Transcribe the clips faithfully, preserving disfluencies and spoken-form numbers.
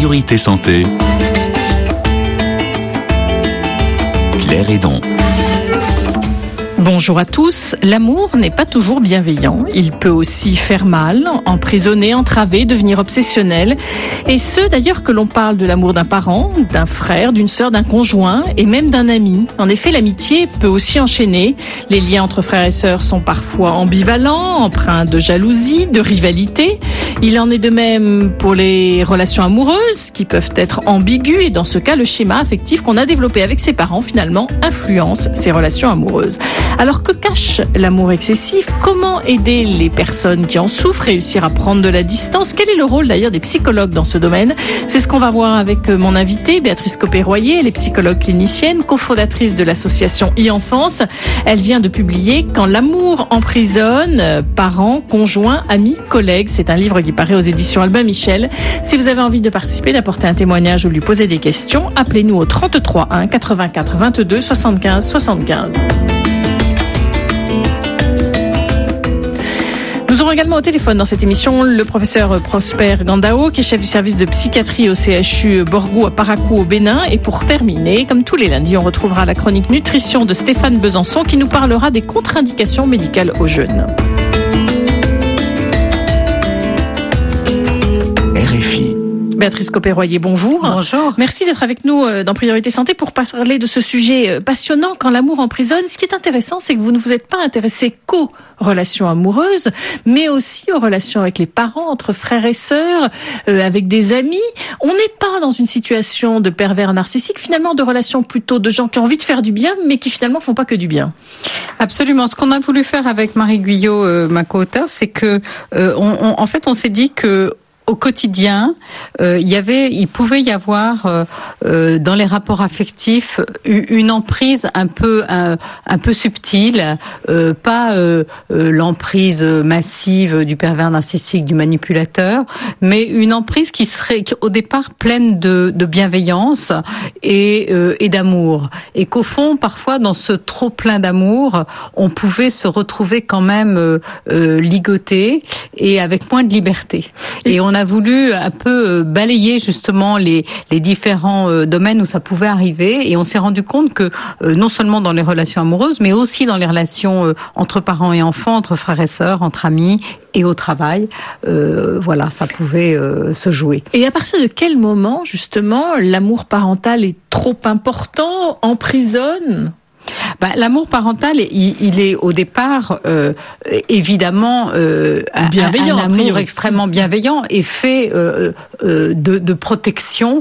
Priorité Santé. Claire Hédon. Bonjour à tous. L'amour n'est pas toujours bienveillant. Il peut aussi faire mal, emprisonner, entraver, devenir obsessionnel. Et ce, d'ailleurs, que l'on parle de l'amour d'un parent, d'un frère, d'une sœur, d'un conjoint et même d'un ami. En effet, l'amitié peut aussi enchaîner. Les liens entre frères et sœurs sont parfois ambivalents, empreints de jalousie, de rivalité. Il en est de même pour les relations amoureuses qui peuvent être ambiguës. Et dans ce cas, le schéma affectif qu'on a développé avec ses parents, finalement, influence ces relations amoureuses. Alors que cache l'amour excessif? Comment aider les personnes qui en souffrent, réussir à prendre de la distance? Quel est le rôle d'ailleurs des psychologues dans ce domaine? C'est ce qu'on va voir avec mon invitée, Béatrice Copé-Royer. Elle est psychologue clinicienne, cofondatrice de l'association e-Enfance. Elle vient de publier « Quand l'amour emprisonne », parents, conjoints, amis, collègues. C'est un livre qui paraît aux éditions Albin Michel. Si vous avez envie de participer, d'apporter un témoignage ou lui poser des questions, appelez-nous au trente-trois un quatre-vingt-quatre vingt-deux soixante-quinze soixante-quinze. Nous aurons également au téléphone dans cette émission le professeur Prosper Gandao, qui est chef du service de psychiatrie au C H U Borgou à Parakou au Bénin. Et pour terminer, comme tous les lundis, on retrouvera la chronique nutrition de Stéphane Besançon qui nous parlera des contre-indications médicales aux jeunes. Béatrice Copé-Royer, bonjour. Bonjour. Merci d'être avec nous dans Priorité Santé pour parler de ce sujet passionnant, quand l'amour emprisonne. Ce qui est intéressant, c'est que vous ne vous êtes pas intéressé qu'aux relations amoureuses, mais aussi aux relations avec les parents, entre frères et sœurs, euh, avec des amis. On n'est pas dans une situation de pervers narcissique, finalement de relations plutôt de gens qui ont envie de faire du bien, mais qui finalement font pas que du bien. Absolument. Ce qu'on a voulu faire avec Marie Guyot, euh, ma co-auteure, c'est que, euh, on, on, en fait, on s'est dit que au quotidien, euh, il y avait, il pouvait y avoir euh, euh, dans les rapports affectifs une emprise un peu un, un peu subtile, euh, pas euh, euh, l'emprise massive du pervers narcissique, du manipulateur, mais une emprise qui serait au départ pleine de, de bienveillance et, euh, et d'amour, et qu'au fond, parfois, dans ce trop plein d'amour, on pouvait se retrouver quand même euh, euh, ligoté et avec moins de liberté. Et on a a voulu un peu balayer justement les, les différents euh, domaines où ça pouvait arriver, et on s'est rendu compte que euh, non seulement dans les relations amoureuses, mais aussi dans les relations euh, entre parents et enfants, entre frères et sœurs, entre amis et au travail, euh, voilà, ça pouvait euh, se jouer. Et à partir de quel moment justement l'amour parental est trop important, emprisonne ? Bah, l'amour parental, il, il est au départ euh, évidemment euh, un, un amour extrêmement bienveillant et fait euh, euh, de, de protection.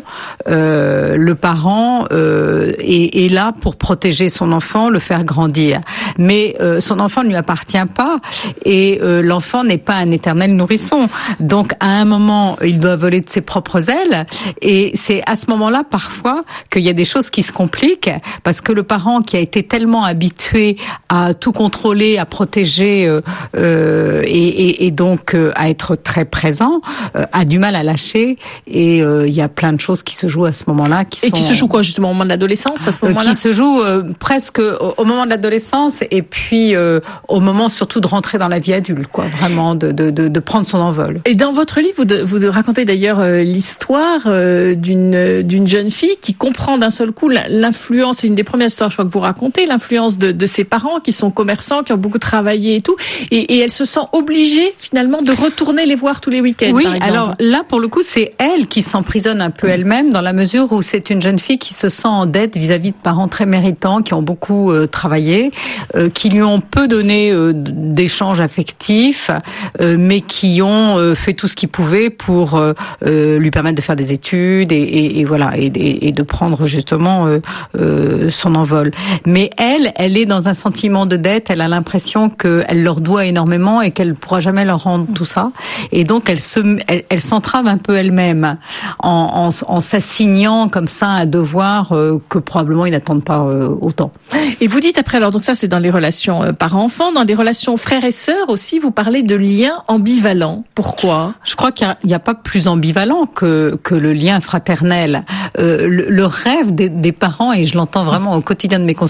Euh, le parent euh, est, est là pour protéger son enfant, le faire grandir. Mais euh, son enfant ne lui appartient pas, et euh, l'enfant n'est pas un éternel nourrisson. Donc à un moment, il doit voler de ses propres ailes, et c'est à ce moment-là parfois qu'il y a des choses qui se compliquent, parce que le parent qui a été tellement habitué à tout contrôler, à protéger euh, euh, et, et, et donc euh, à être très présent, euh, a du mal à lâcher, et il euh, y a plein de choses qui se jouent à ce moment-là. Qui et sont, qui se jouent quoi justement au moment de l'adolescence, à ce moment-là euh, Qui se jouent euh, presque au, au moment de l'adolescence, et puis euh, au moment surtout de rentrer dans la vie adulte, quoi, vraiment de, de, de, de prendre son envol. Et dans votre livre, vous, de, vous de racontez d'ailleurs euh, l'histoire euh, d'une, d'une jeune fille qui comprend d'un seul coup l'influence, c'est une des premières histoires je crois que vous racontez, l'influence de, de ses parents qui sont commerçants, qui ont beaucoup travaillé et tout, et, et elle se sent obligée finalement de retourner les voir tous les week-ends. Oui, par exemple. Alors là pour le coup c'est elle qui s'emprisonne un peu elle-même, dans la mesure où c'est une jeune fille qui se sent en dette vis-à-vis de parents très méritants, qui ont beaucoup euh, travaillé, euh, qui lui ont peu donné euh, d'échanges affectifs, euh, mais qui ont euh, fait tout ce qu'ils pouvaient pour euh, euh, lui permettre de faire des études et, et, et voilà et, et, et de prendre justement euh, euh, son envol. Mais elle, elle est dans un sentiment de dette. Elle a l'impression qu'elle leur doit énormément et qu'elle ne pourra jamais leur rendre tout ça. Et donc elle se, elle, elle s'entrave un peu elle-même en, en, en s'assignant comme ça un devoir euh, que probablement ils n'attendent pas euh, autant. Et vous dites après, alors donc ça c'est dans les relations euh, parents-enfants, dans les relations frères et sœurs aussi, vous parlez de liens ambivalents. Pourquoi ? Je crois qu'il n'y a, a pas plus ambivalent que, que le lien fraternel. Euh, le, le rêve des, des parents, et je l'entends vraiment au quotidien de mes consultations,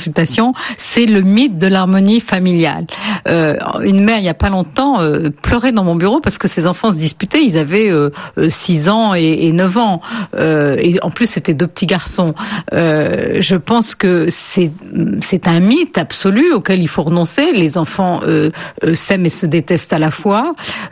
question, c'est le mythe de l'harmonie familiale. Euh, une mère, il y a pas longtemps, euh, pleurait dans mon bureau parce que ses enfants se disputaient. Ils avaient euh, six ans et, et neuf ans. Euh, et en plus, c'était deux petits garçons. Euh, je pense que c'est c'est un mythe absolu auquel il faut renoncer. Les enfants euh, euh, s'aiment et se détestent à la fois.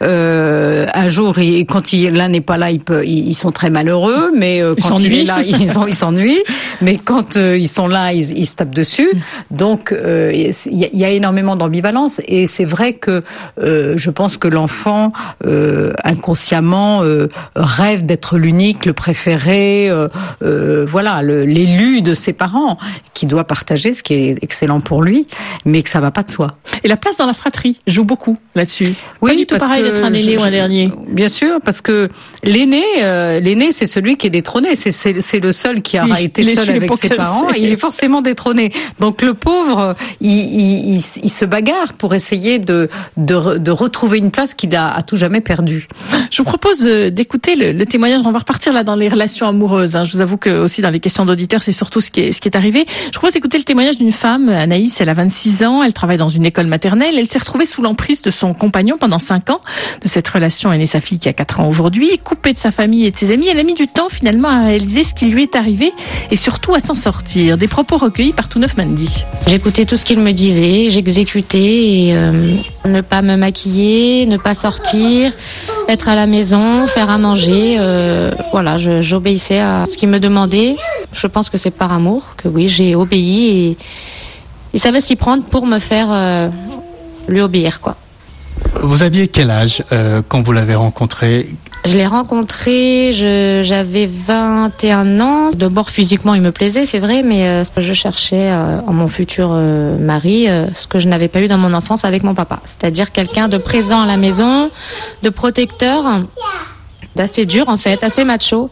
Euh, un jour, il, quand il, l'un n'est pas là, il peut, ils, ils sont très malheureux, mais euh, quand il est là, ils, ont, ils s'ennuient. Mais quand euh, ils sont là, ils, ils se tapent dessus. Donc, euh, il y, y a énormément d'ambivalence. Et c'est vrai que euh, je pense que l'enfant, euh, inconsciemment, euh, rêve d'être l'unique, le préféré, euh, euh, voilà, le, l'élu de ses parents, qui doit partager, ce qui est excellent pour lui, mais que ça va pas de soi. Et la place dans la fratrie joue beaucoup là-dessus. Oui, pas du tout pareil d'être un aîné je, ou un dernier. Bien sûr, parce que l'aîné, euh, l'aîné, c'est celui qui est détrôné. C'est, c'est, c'est le seul qui a oui, été seul avec ses parents. Et il est forcément détrôné. Donc le pauvre, il, il, il, il se bagarre pour essayer de, de, de retrouver une place qu'il a à tout jamais perdue. Je vous propose d'écouter le, le témoignage. On va repartir là dans les relations amoureuses. Hein. Je vous avoue que aussi dans les questions d'auditeurs, c'est surtout ce qui est, ce qui est arrivé. Je propose d'écouter le témoignage d'une femme, Anaïs. Elle a vingt-six ans. Elle travaille dans une école maternelle. Elle s'est retrouvée sous l'emprise de son compagnon pendant cinq ans. De cette relation est née sa fille qui a quatre ans aujourd'hui. Coupée de sa famille et de ses amis, elle a mis du temps finalement à réaliser ce qui lui est arrivé et surtout à s'en sortir. Des propos recueillis par Touneuf Mendy. J'écoutais tout ce qu'il me disait, j'exécutais et euh, ne pas me maquiller, ne pas sortir, être à la maison, faire à manger. Euh, voilà, je, j'obéissais à ce qu'il me demandait. Je pense que c'est par amour que oui, j'ai obéi et il savait s'y prendre pour me faire euh, lui obéir, quoi. Vous aviez quel âge euh, quand vous l'avez rencontré ? Je l'ai rencontré, je, j'avais vingt et un ans. D'abord, physiquement, il me plaisait, c'est vrai, mais euh, je cherchais euh, en mon futur euh, mari euh, ce que je n'avais pas eu dans mon enfance avec mon papa. C'est-à-dire quelqu'un de présent à la maison, de protecteur, d'assez dur en fait, assez macho.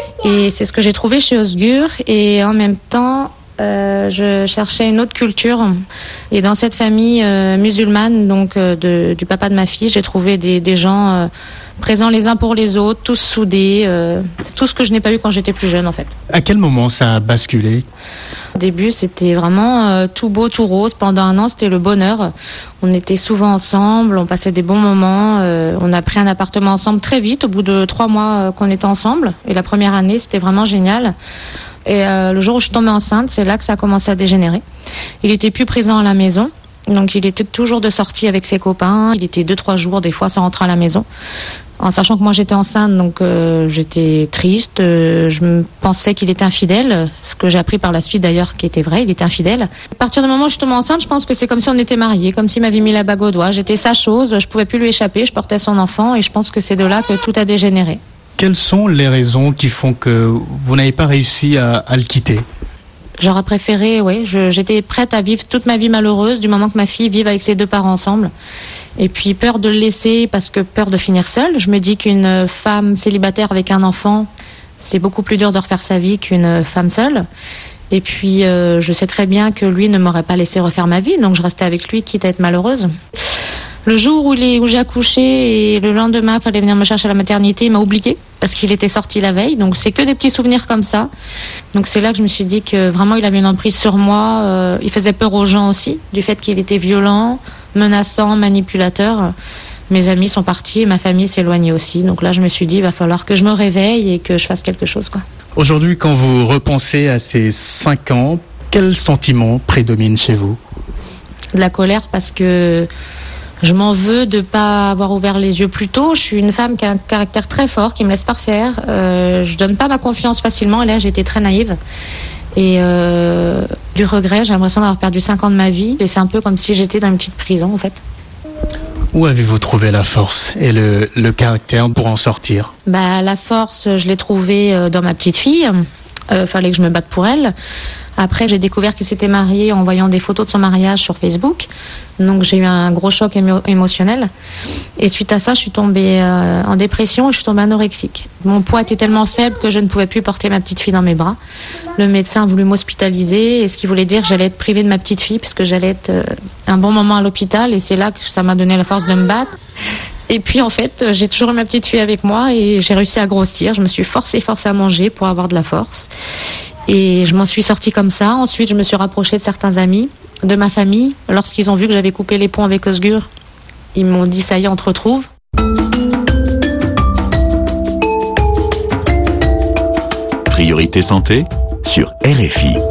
Et c'est ce que j'ai trouvé chez Osgur. Et en même temps, Euh, je cherchais une autre culture et dans cette famille euh, musulmane donc euh, de, du papa de ma fille, j'ai trouvé des, des gens euh, présents les uns pour les autres, tous soudés, euh, tout ce que je n'ai pas eu quand j'étais plus jeune en fait. À quel moment ça a basculé ? Au début, c'était vraiment euh, tout beau, tout rose. Pendant un an, c'était le bonheur. On était souvent ensemble, on passait des bons moments. Euh, on a pris un appartement ensemble très vite, au bout de trois mois euh, qu'on était ensemble. Et la première année, c'était vraiment génial. Et euh, le jour où je suis tombée enceinte, c'est là que ça a commencé à dégénérer. Il était plus présent à la maison, donc il était toujours de sortie avec ses copains. Il était deux, trois jours des fois sans rentrer à la maison. En sachant que moi j'étais enceinte, donc euh, j'étais triste. Euh, je me pensais qu'il était infidèle, ce que j'ai appris par la suite d'ailleurs qui était vrai, il était infidèle. À partir du moment où je suis tombée enceinte, je pense que c'est comme si on était mariés, comme s'il m'avait mis la bague au doigt. J'étais sa chose, je pouvais plus lui échapper, je portais son enfant et je pense que c'est de là que tout a dégénéré. Quelles sont les raisons qui font que vous n'avez pas réussi à, à le quitter ? J'aurais préféré, oui, je, j'étais prête à vivre toute ma vie malheureuse du moment que ma fille vive avec ses deux parents ensemble. Et puis peur de le laisser parce que peur de finir seule. Je me dis qu'une femme célibataire avec un enfant, c'est beaucoup plus dur de refaire sa vie qu'une femme seule. Et puis euh, je sais très bien que lui ne m'aurait pas laissé refaire ma vie, donc je restais avec lui quitte à être malheureuse. Le jour où, les, où j'ai accouché et le lendemain, il fallait venir me chercher à la maternité, il m'a oublié parce qu'il était sorti la veille. Donc c'est que des petits souvenirs comme ça. Donc c'est là que je me suis dit que vraiment il avait une emprise sur moi. Euh, il faisait peur aux gens aussi, du fait qu'il était violent, menaçant, manipulateur. Mes amis sont partis et ma famille s'est éloignée aussi. Donc là je me suis dit il va falloir que je me réveille et que je fasse quelque chose, quoi. Aujourd'hui, quand vous repensez à ces cinq ans, quel sentiment prédomine chez vous ? De la colère parce que je m'en veux de pas avoir ouvert les yeux plus tôt. Je suis une femme qui a un caractère très fort, qui me laisse pas faire. Euh, je donne pas ma confiance facilement. Et là, j'étais très naïve. Et euh, du regret, j'ai l'impression d'avoir perdu cinq ans de ma vie. Et c'est un peu comme si j'étais dans une petite prison, en fait. Où avez-vous trouvé la force et le, le caractère pour en sortir ? Bah, la force, je l'ai trouvée dans ma petite fille. Euh, fallait que je me batte pour elle. Après, j'ai découvert qu'il s'était marié en voyant des photos de son mariage sur Facebook. Donc, j'ai eu un gros choc émo- émotionnel. Et suite à ça, je suis tombée euh, en dépression et je suis tombée anorexique. Mon poids était tellement faible que je ne pouvais plus porter ma petite fille dans mes bras. Le médecin a voulu m'hospitaliser, et ce qui voulait dire que j'allais être privée de ma petite fille puisque j'allais être euh, un bon moment à l'hôpital. Et c'est là que ça m'a donné la force de me battre. Et puis, en fait, j'ai toujours eu ma petite fille avec moi et j'ai réussi à grossir. Je me suis forcée, forcée à manger pour avoir de la force. Et je m'en suis sortie comme ça. Ensuite, je me suis rapprochée de certains amis de ma famille. Lorsqu'ils ont vu que j'avais coupé les ponts avec Osgur, ils m'ont dit ça y est, on te retrouve. Priorité santé sur R F I.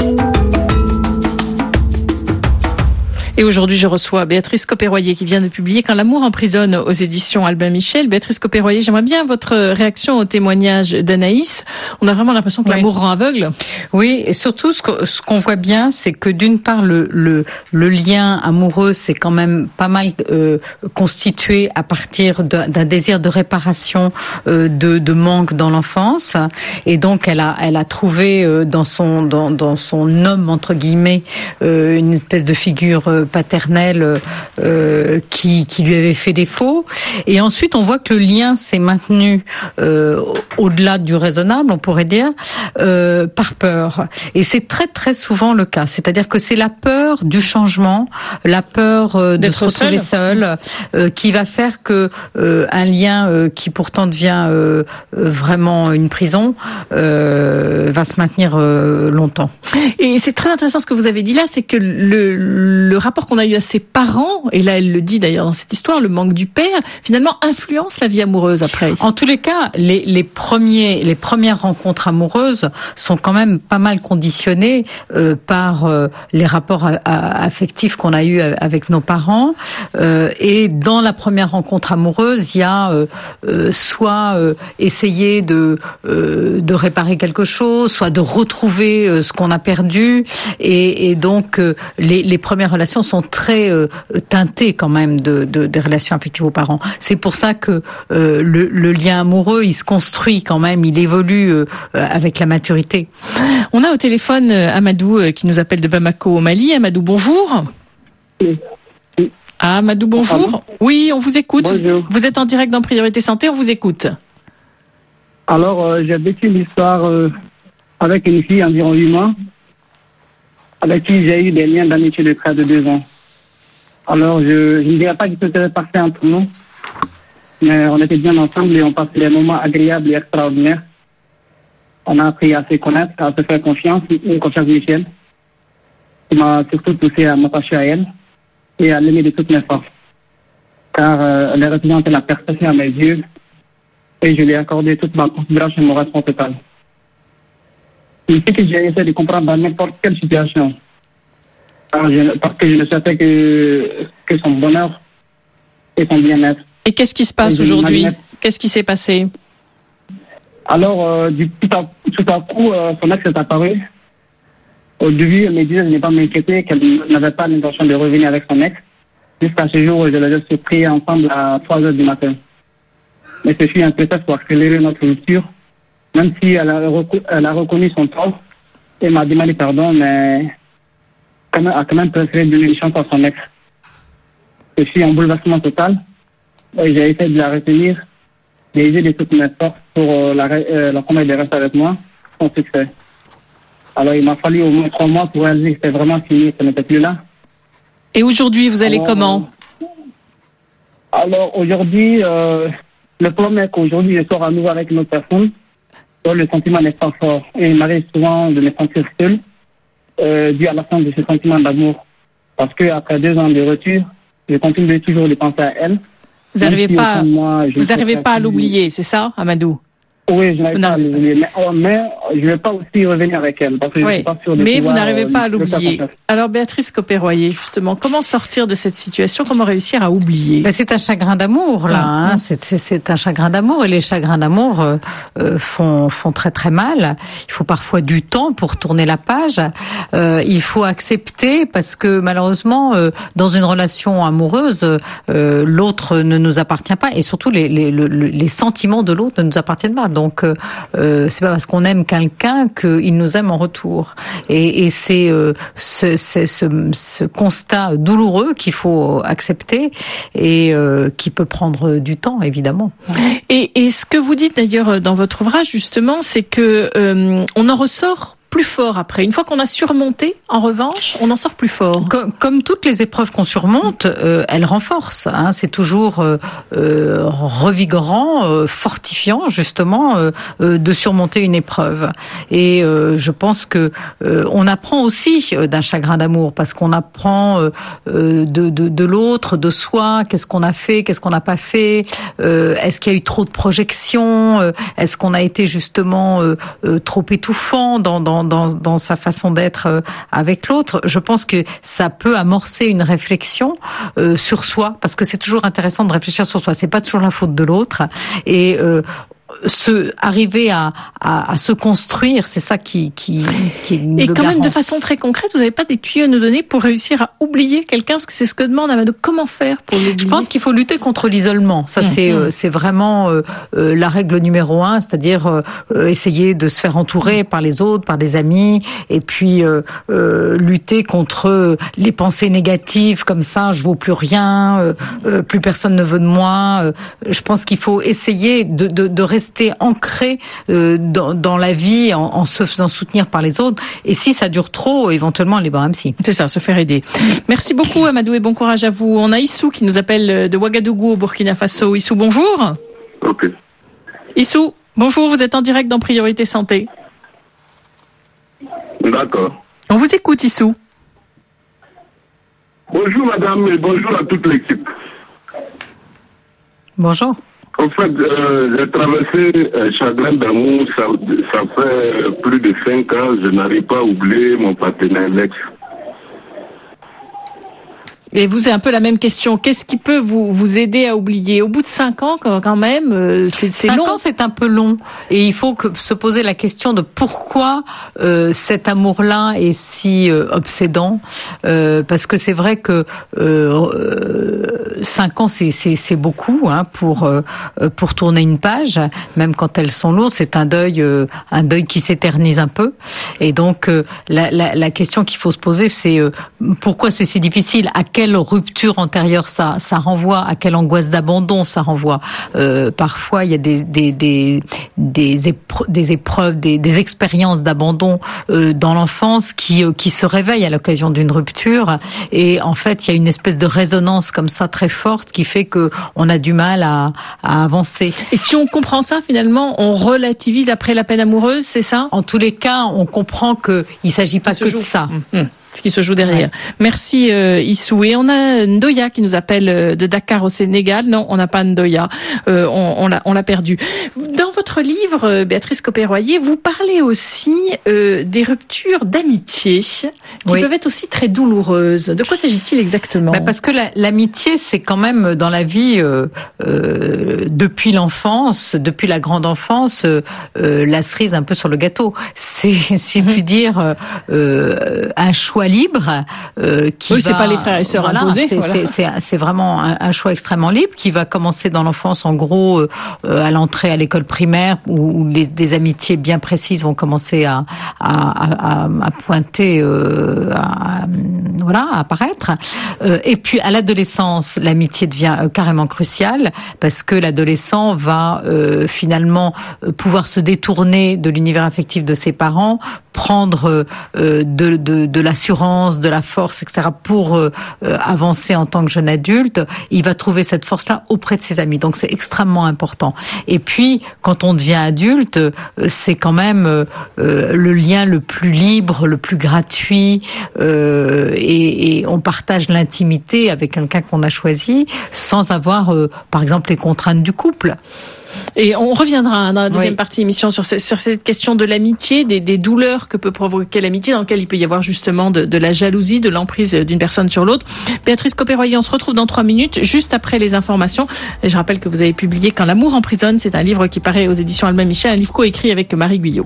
Et aujourd'hui, je reçois Béatrice Copéroyer qui vient de publier « Quand l'amour emprisonne » aux éditions Albin Michel. Béatrice Copéroyer, j'aimerais bien votre réaction au témoignage d'Anaïs. On a vraiment l'impression que oui. l'amour rend aveugle. Oui, et surtout, ce, que, ce qu'on voit bien, c'est que d'une part, le, le, le lien amoureux, c'est quand même pas mal euh, constitué à partir de, d'un désir de réparation, euh, de, de manque dans l'enfance. Et donc, elle a, elle a trouvé euh, dans son, dans, dans son homme, entre guillemets, euh, une espèce de figure euh, paternelle euh, qui, qui lui avait fait défaut. Et ensuite, on voit que le lien s'est maintenu euh, au-delà du raisonnable, on pourrait dire, euh, par peur. Et c'est très très souvent le cas. C'est-à-dire que c'est la peur du changement, la peur euh, de se retrouver seul, seul euh, qui va faire que euh, un lien euh, qui pourtant devient euh, vraiment une prison euh, va se maintenir euh, longtemps. Et c'est très intéressant ce que vous avez dit là, c'est que le, le rapport qu'on a eu à ses parents, et là elle le dit d'ailleurs dans cette histoire, le manque du père, finalement influence la vie amoureuse après. En tous les cas, les, les premiers, les premières rencontres amoureuses sont quand même pas mal conditionnées euh, par euh, les rapports a, a, affectifs qu'on a eus avec nos parents. Euh, et dans la première rencontre amoureuse, il y a euh, euh, soit euh, essayer de euh, de réparer quelque chose, soit de retrouver euh, ce qu'on a perdu. Et, et donc euh, les, les premières relations sont très euh, teintées quand même de, de des relations affectives aux parents. C'est pour ça que euh, le, le lien amoureux, il se construit quand même, il évolue euh, avec la maturité. On a au téléphone euh, Amadou euh, qui nous appelle de Bamako au Mali. Amadou, bonjour. Oui. Oui. Ah, Amadou, bonjour. Ah, oui, on vous écoute. Bonjour. Vous êtes en direct dans Priorité Santé, on vous écoute. Alors, euh, j'ai vécu l'histoire euh, avec une fille environ huit mois, avec qui j'ai eu des liens d'amitié de près de deux ans. Alors, je, je ne dirais pas que c'était parfait entre nous, mais on était bien ensemble et on passait des moments agréables et extraordinaires. On a appris à se connaître, à se faire confiance, une confiance mutuelle, qui m'a surtout poussé à m'attacher à elle et à l'aimer de toutes mes forces. Car euh, elle représentait la perfection à mes yeux et je lui ai accordé toute ma considération et mon respect total. C'est ce que j'ai essayé de comprendre dans n'importe quelle situation. Alors, je, parce que je ne souhaitais que, que son bonheur et son bien-être. Et qu'est-ce qui se passe aujourd'hui? Qu'est-ce qui s'est passé? Alors, euh, du, tout, à, tout à coup, euh, son ex est apparu. Au début, elle me disait de ne pas m'inquiéter, qu'elle n'avait pas l'intention de revenir avec son ex. Jusqu'à ce jour où je les ai surpris ensemble à trois heures du matin. Mais ce fut un prétexte pour accélérer notre rupture, même si elle a, reco- elle a reconnu son tort et m'a demandé pardon, mais quand même, a quand même préféré donner une chance à son ex. Ce fut un bouleversement total. Et j'ai essayé de la retenir, d'aider de toutes mes forces pour euh, la, euh, la promesse de rester avec moi, sans succès. Alors il m'a fallu au moins trois mois pour réaliser que c'était vraiment fini, qu'elle n'était plus là. Et aujourd'hui, vous allez alors, comment? Alors aujourd'hui, euh, le problème est qu'aujourd'hui, je sors à nouveau avec une autre personne. Donc, le sentiment n'est pas fort. Et il m'arrive souvent de me sentir seul, euh, dû à l'absence de ce sentiment d'amour. Parce qu'après deux ans de rupture, je continue toujours de penser à elle. Vous n'arrivez si pas, moi, vous n'arrivez pas à l'oublier, c'est ça, Amadou? Oui, je n'arrive pas à l'oublier. Mais, oh, mais je ne vais pas aussi revenir avec elle. Parce que oui, je suis pas sûr de mais pouvoir, vous n'arrivez pas euh, à l'oublier. Alors, Béatrice Copéroyer, justement, comment sortir de cette situation? Comment réussir à oublier? Ben, c'est un chagrin d'amour, là. Hein. C'est, c'est, c'est un chagrin d'amour. Et les chagrins d'amour euh, euh, font, font très, très mal. Il faut parfois du temps pour tourner la page. Euh, il faut accepter parce que, malheureusement, euh, dans une relation amoureuse, euh, l'autre ne nous appartient pas. Et surtout, les, les, les, les sentiments de l'autre ne nous appartiennent pas. Donc, euh, Euh, c'est pas parce qu'on aime quelqu'un qu'il nous aime en retour. Et, et c'est, euh, ce, c'est ce, ce constat douloureux qu'il faut accepter et euh, qui peut prendre du temps, évidemment. Et, et ce que vous dites d'ailleurs dans votre ouvrage, justement, c'est que euh, on en ressort plus fort après. Une fois qu'on a surmonté, en revanche, on en sort plus fort. Comme, comme toutes les épreuves qu'on surmonte, euh, elles renforcent. Hein, c'est toujours euh, euh, revigorant, euh, fortifiant justement euh, euh, de surmonter une épreuve. Et euh, je pense que euh, on apprend aussi euh, d'un chagrin d'amour, parce qu'on apprend euh, euh, de, de, de l'autre, de soi. Qu'est-ce qu'on a fait, qu'est-ce qu'on n'a pas fait. Euh, est-ce qu'il y a eu trop de projections, euh, est-ce qu'on a été justement euh, euh, trop étouffant dans, dans, dans, dans sa façon d'être euh, avec l'autre. Je pense que ça peut amorcer une réflexion euh, sur soi, parce que c'est toujours intéressant de réfléchir sur soi. C'est pas toujours la faute de l'autre. Et euh, se arriver à, à, à se construire, c'est ça qui qui, qui Et quand garant. Même de façon très concrète, vous n'avez pas des tuyaux à nous donner pour réussir à oublier quelqu'un, parce que c'est ce que demande Amadou. Comment faire pour l'oublier? Je pense qu'il faut lutter contre l'isolement. Ça, mmh. c'est euh, c'est vraiment euh, euh, la règle numéro un, c'est-à-dire euh, essayer de se faire entourer par les autres, par des amis, et puis euh, euh, lutter contre les pensées négatives comme ça. Je vaux plus rien, euh, euh, plus personne ne veut de moi. Euh, je pense qu'il faut essayer de de, de rester ancré euh, dans, dans la vie en, en se faisant soutenir par les autres. Et si ça dure trop, éventuellement aller voir un psy. C'est ça, se faire aider. Merci beaucoup Amadou et bon courage à vous. On a Issou qui nous appelle de Ouagadougou au Burkina Faso. Issou, bonjour. Ok. Issou, bonjour, vous êtes en direct dans Priorité Santé. D'accord. On vous écoute Issou. Bonjour madame et bonjour à toute l'équipe. Bonjour. En fait, euh, j'ai traversé un chagrin d'amour, ça, ça fait plus de cinq ans, je n'arrive pas à oublier mon partenaire l'ex. Et vous, c'est un peu la même question. Qu'est-ce qui peut vous vous aider à oublier? Au bout de cinq ans, quand même, c'est, c'est long. Cinq ans, c'est un peu long. Et il faut que, se poser la question de pourquoi euh, cet amour-là est si euh, obsédant. Euh, parce que c'est vrai que euh, cinq ans, c'est, c'est, c'est beaucoup hein, pour euh, pour tourner une page, même quand elles sont lourdes. C'est un deuil, euh, un deuil qui s'éternise un peu. Et donc, euh, la, la, la question qu'il faut se poser, c'est euh, pourquoi c'est si difficile? À quelle rupture antérieure ça ça renvoie, à quelle angoisse d'abandon ça renvoie. Euh, parfois il y a des des des des, épre- des épreuves, des, des expériences d'abandon euh, dans l'enfance qui euh, qui se réveillent à l'occasion d'une rupture, et en fait il y a une espèce de résonance comme ça très forte qui fait que on a du mal à à avancer. Et si on comprend ça, finalement, on relativise après la peine amoureuse, c'est ça? En tous les cas, on comprend que il s'agit pas que joue. de ça. Mmh. Ce qui se joue derrière. Ouais. Merci euh, Issou. Et on a Ndoya qui nous appelle euh, de Dakar au Sénégal. Non, on n'a pas Ndoya. Euh, on, on l'a, on l'a perdu. Dans votre livre, euh, Béatrice Copé-Royer, vous parlez aussi euh, des ruptures d'amitié qui oui. peuvent être aussi très douloureuses. De quoi s'agit-il exactement? Bah parce que la, l'amitié, c'est quand même dans la vie euh, euh, depuis l'enfance, depuis la grande enfance, euh, la cerise un peu sur le gâteau. C'est, si mm-hmm. puis dire, euh, un choix libre euh, qui oui, va, c'est pas les frères et sœurs voilà, imposés. C'est, voilà. c'est, c'est, c'est vraiment un, un choix extrêmement libre qui va commencer dans l'enfance, en gros, euh, à l'entrée à l'école primaire, où, où les, des amitiés bien précises vont commencer à, à, à, à pointer, euh, à, voilà, à apparaître. Euh, et puis à l'adolescence, l'amitié devient euh, carrément cruciale parce que l'adolescent va euh, finalement euh, pouvoir se détourner de l'univers affectif de ses parents, prendre euh, de, de, de l'assurance, de la force, et cetera pour euh, avancer en tant que jeune adulte. Il va trouver cette force-là auprès de ses amis. Donc c'est extrêmement important. Et puis, quand on devient adulte, euh, c'est quand même euh, le lien le plus libre, le plus gratuit, euh, et, et on partage l'intimité avec quelqu'un qu'on a choisi sans avoir, euh, par exemple, les contraintes du couple. Et on reviendra dans la deuxième oui. partie émission sur, ce, sur cette question de l'amitié, des, des douleurs que peut provoquer l'amitié, dans lequel il peut y avoir justement de, de la jalousie, de l'emprise d'une personne sur l'autre. Béatrice Copé-Royer, on se retrouve dans trois minutes, juste après les informations. Et je rappelle que vous avez publié Quand l'amour emprisonne, c'est un livre qui paraît aux éditions Albin Michel, un livre coécrit avec Marie Guyot.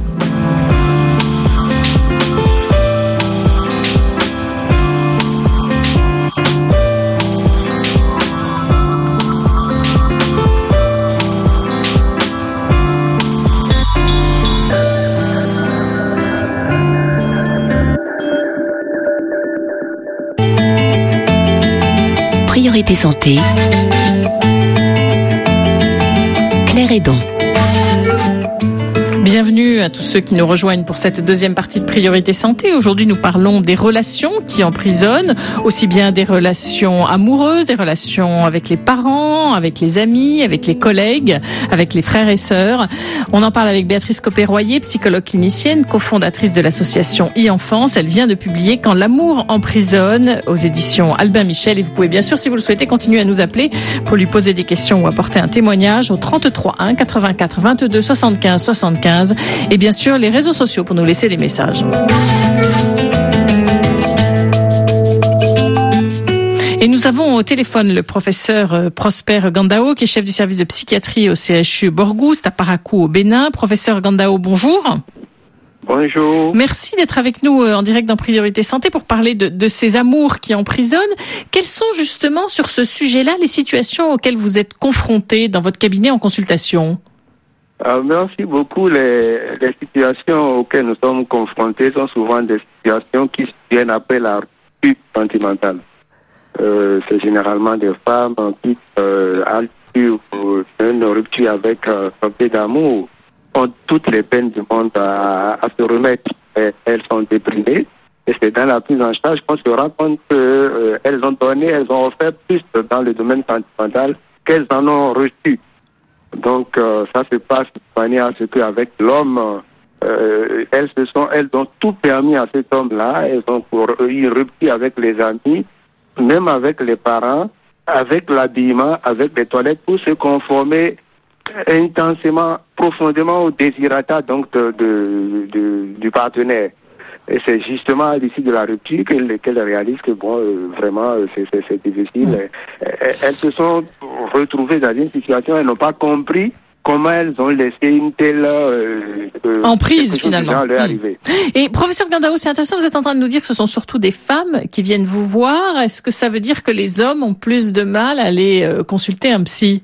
Priorité Santé, Claire Hédon. Bienvenue à tous ceux qui nous rejoignent pour cette deuxième partie de Priorité Santé. Aujourd'hui, nous parlons des relations qui emprisonnent, aussi bien des relations amoureuses, des relations avec les parents, avec les amis, avec les collègues, avec les frères et sœurs. On en parle avec Béatrice Copé-Royer, psychologue clinicienne, cofondatrice de l'association e-Enfance. Elle vient de publier Quand l'amour emprisonne aux éditions Albin Michel. Et vous pouvez bien sûr, si vous le souhaitez, continuer à nous appeler pour lui poser des questions ou apporter un témoignage au trente-trois un quatre-vingt-quatre vingt-deux soixante-quinze soixante-quinze. Et bien sûr, les réseaux sociaux pour nous laisser des messages. Et nous avons au téléphone le professeur Prosper Gandao, qui est chef du service de psychiatrie au C H U Borgouste à Parakou au Bénin. Professeur Gandao, bonjour. Bonjour. Merci d'être avec nous en direct dans Priorité Santé pour parler de, de ces amours qui emprisonnent. Quelles sont justement sur ce sujet-là les situations auxquelles vous êtes confrontés dans votre cabinet en consultation ? Euh, merci beaucoup. Les, les situations auxquelles nous sommes confrontés sont souvent des situations qui viennent après la rupture sentimentale. Euh, c'est généralement des femmes qui, euh, à une rupture avec euh, un peu d'amour, ont toutes les peines du monde à, à se remettre. Et elles sont déprimées. Et c'est dans la prise en charge qu'on se rend compte qu'elles euh, ont donné, elles ont offert plus dans le domaine sentimental qu'elles en ont reçu. Donc euh, ça se passe de manière à ce qu'avec l'homme, euh, elles se sont, elles ont tout permis à cet homme-là. Elles ont eu une rupture avec les amis, même avec les parents, avec l'habillement, avec les toilettes, pour se conformer intensément, profondément au désirata donc de, de, de, du partenaire. Et c'est justement à l'issue de la rupture qu'elles, qu'elles réalisent que bon, euh, vraiment, euh, c'est, c'est, c'est difficile. Mmh. Elles, elles se sont retrouvées dans une situation, elles n'ont pas compris comment elles ont laissé une telle euh, euh, emprise finalement. Leur arriver. Et professeur Gandao, c'est intéressant, vous êtes en train de nous dire que ce sont surtout des femmes qui viennent vous voir. Est-ce que ça veut dire que les hommes ont plus de mal à aller euh, consulter un psy?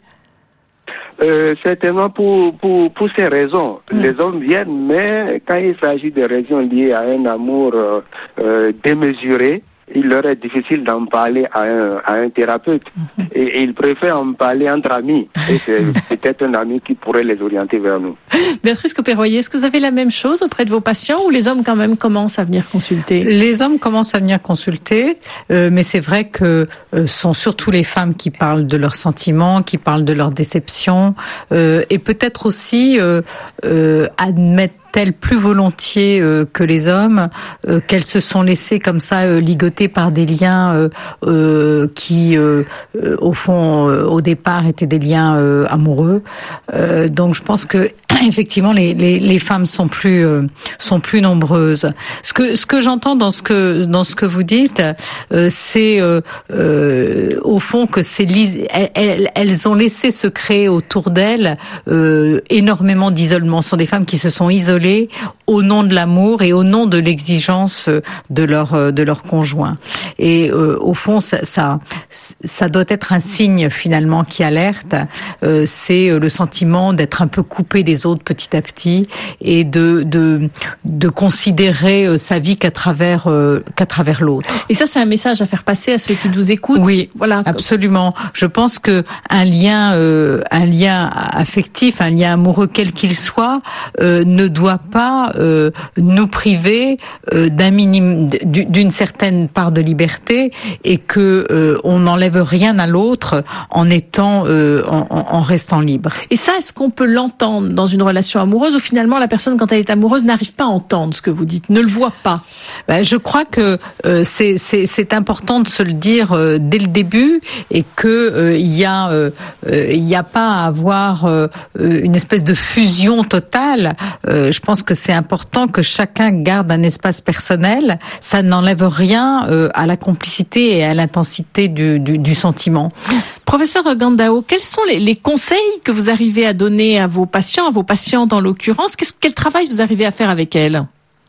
Euh, certainement pour, pour, pour ces raisons. Mmh. Les hommes viennent, mais quand il s'agit de raisons liées à un amour euh, euh, démesuré, il leur est difficile d'en parler à un, à un thérapeute. Mmh. Et, et ils préfèrent en parler entre amis. Et c'est peut-être un ami qui pourrait les orienter vers nous. Béatrice Copé-Royer, est-ce que vous avez la même chose auprès de vos patients ou les hommes quand même commencent à venir consulter? Les hommes commencent à venir consulter, euh, mais c'est vrai que euh, sont surtout les femmes qui parlent de leurs sentiments, qui parlent de leurs déceptions, euh, et peut-être aussi euh, euh, admettent elles plus volontiers euh, que les hommes, euh, qu'elles se sont laissées comme ça euh, ligoter par des liens euh, euh, qui, euh, euh, au fond, euh, au départ, étaient des liens euh, amoureux. Euh, donc, je pense que effectivement, les, les, les femmes sont plus euh, sont plus nombreuses. Ce que ce que j'entends dans ce que dans ce que vous dites, euh, c'est euh, euh, au fond que c'est elles, elles ont laissé se créer autour d'elles euh, énormément d'isolement. Ce sont des femmes qui se sont isolées au nom de l'amour et au nom de l'exigence de leur de leur conjoint. Et euh, au fond, ça, ça ça doit être un signe finalement qui alerte. Euh, c'est le sentiment d'être un peu coupé des autres petit à petit et de de de considérer sa vie qu'à travers euh, qu'à travers l'autre. Et ça, c'est un message à faire passer à ceux qui nous écoutent. Oui, voilà, absolument. Je pense que un lien euh, un lien affectif, un lien amoureux quel qu'il soit, euh, ne doit pas euh, nous priver euh, d'un minimum, d'une certaine part de liberté et que euh, on n'enlève rien à l'autre en étant, euh, en, en restant libre. Et ça, est-ce qu'on peut l'entendre dans une relation amoureuse ou finalement la personne quand elle est amoureuse n'arrive pas à entendre ce que vous dites, ne le voit pas? Ben, je crois que euh, c'est, c'est, c'est important de se le dire euh, dès le début et que euh, il y a, euh, il y a pas à avoir euh, une espèce de fusion totale. Euh, je pense que c'est important que chacun garde un espace personnel. Ça n'enlève rien euh, à la complicité et à l'intensité du, du, du sentiment. Professeur Gandao, quels sont les, les conseils que vous arrivez à donner à vos patients, à vos patientes en l'occurrence? Qu'est-ce, quel travail vous arrivez à faire avec elles?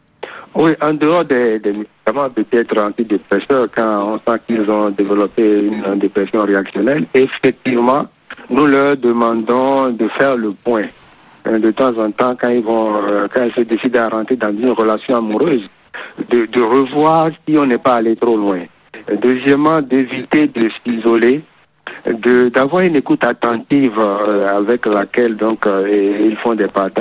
Oui, en dehors des, des médicaments peut-être antidépresseurs, quand on sent qu'ils ont développé une dépression réactionnelle, effectivement, nous leur demandons de faire le point. De temps en temps, quand ils vont, quand ils se décident à rentrer dans une relation amoureuse, de, de revoir si on n'est pas allé trop loin. Deuxièmement, d'éviter de s'isoler, de d'avoir une écoute attentive euh, avec laquelle donc euh, ils font des partages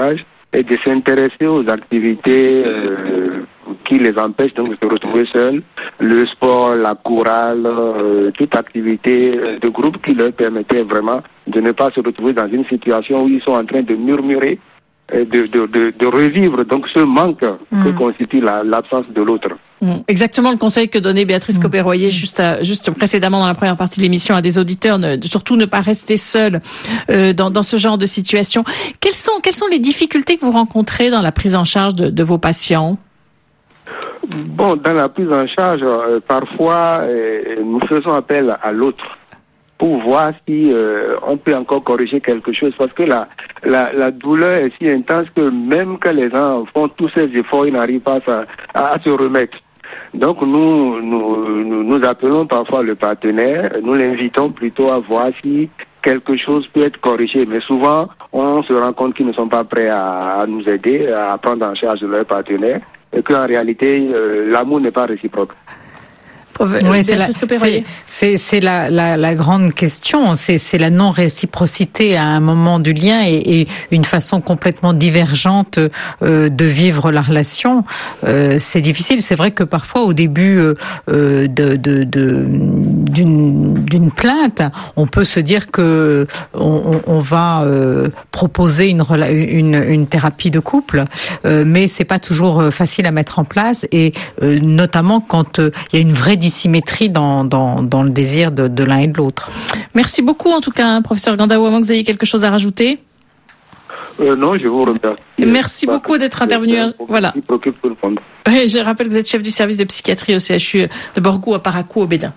et de s'intéresser aux activités euh, qui les empêchent donc de se retrouver seuls, le sport, la chorale, euh, toute activité de groupe qui leur permettait vraiment de ne pas se retrouver dans une situation où ils sont en train de murmurer, de, de, de, de revivre donc ce manque mmh. que constitue la, l'absence de l'autre. Mmh. Exactement le conseil que donnait Béatrice mmh. Copé-Royer juste, à, juste précédemment dans la première partie de l'émission à des auditeurs, ne, surtout ne pas rester seul euh, dans, dans ce genre de situation. Quelles sont, quelles sont les difficultés que vous rencontrez dans la prise en charge de, de vos patients? Bon, dans la prise en charge, euh, parfois, euh, nous faisons appel à l'autre pour voir si euh, on peut encore corriger quelque chose, parce que la, la, la douleur est si intense que même quand les gens font tous ces efforts, ils n'arrivent pas à, à, à se remettre. Donc nous, nous, nous, nous appelons parfois le partenaire, nous l'invitons plutôt à voir si quelque chose peut être corrigé, mais souvent on se rend compte qu'ils ne sont pas prêts à, à nous aider, à prendre en charge leur partenaire, et qu'en réalité, euh, l'amour n'est pas réciproque. Oui, c'est la, c'est, c'est, c'est la, la, la grande question, c'est, c'est la non-réciprocité à un moment du lien et, et une façon complètement divergente euh, de vivre la relation. Euh, c'est difficile, c'est vrai que parfois au début euh, de, de, de, d'une, d'une plainte, on peut se dire que on, on va euh, proposer une, une, une thérapie de couple, euh, mais c'est pas toujours facile à mettre en place et euh, notamment quand il euh, y a une vraie symétrie dans, dans, dans le désir de, de l'un et de l'autre. Merci beaucoup en tout cas, hein, professeur Gandaou. À moins que vous ayez quelque chose à rajouter. Euh, non, je vous remercie. Merci euh, beaucoup d'être intervenu. Voilà. Oui, je rappelle que vous êtes chef du service de psychiatrie au C H U de Borgou à Parakou au Bénin.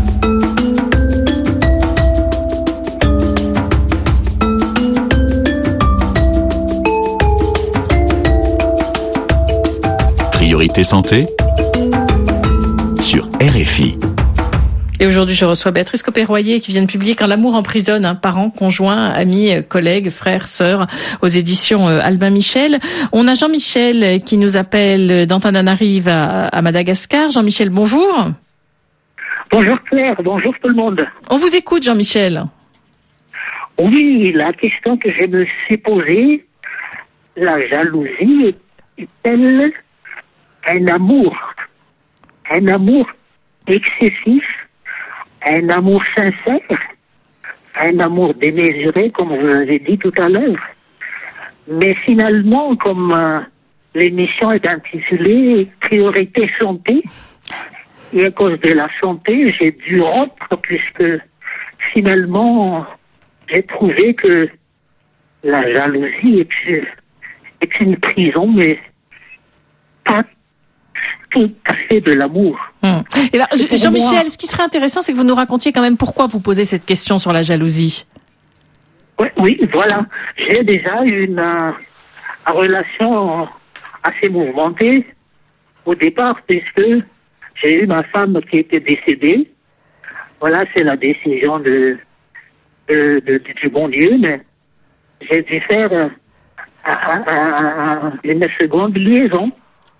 Priorité santé sur R F I. Et aujourd'hui, je reçois Béatrice Copé-Royer qui vient de publier Quand l'amour emprisonne, un parent, conjoint, ami, collègue, frère, sœur, aux éditions Albin Michel. On a Jean-Michel qui nous appelle d'Antananarive à, à Madagascar. Jean-Michel, bonjour. Bonjour Claire, bonjour tout le monde. On vous écoute, Jean-Michel. Oui, la question que je me suis posée, la jalousie est-elle un amour Un amour excessif, un amour sincère, un amour démesuré, comme vous l'avez dit tout à l'heure. Mais finalement, comme euh, l'émission est intitulée « Priorité santé », et à cause de la santé, j'ai dû rompre, puisque finalement, j'ai trouvé que la jalousie est, est une prison, mais pas tout à fait de l'amour. Hum. Et là, Jean-Michel, moi... ce qui serait intéressant, c'est que vous nous racontiez quand même pourquoi vous posez cette question sur la jalousie. Oui, oui, voilà. J'ai déjà une, euh, une relation assez mouvementée au départ, puisque j'ai eu ma femme qui était décédée. Voilà, c'est la décision de, de, de, du bon Dieu, mais j'ai dû faire euh, un, un, un, une seconde liaison.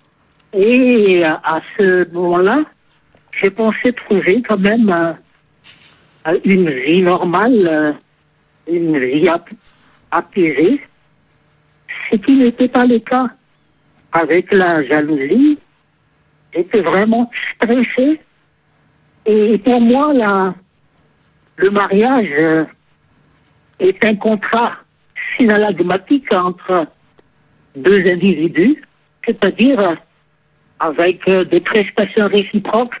Et à ce moment-là, j'ai pensé trouver quand même euh, une vie normale, euh, une vie ap- apaisée, ce qui n'était pas le cas. Avec la jalousie, j'étais vraiment stressé. Et pour moi, la, le mariage euh, est un contrat synalagmatique entre deux individus, c'est-à-dire euh, avec euh, des prestations réciproques,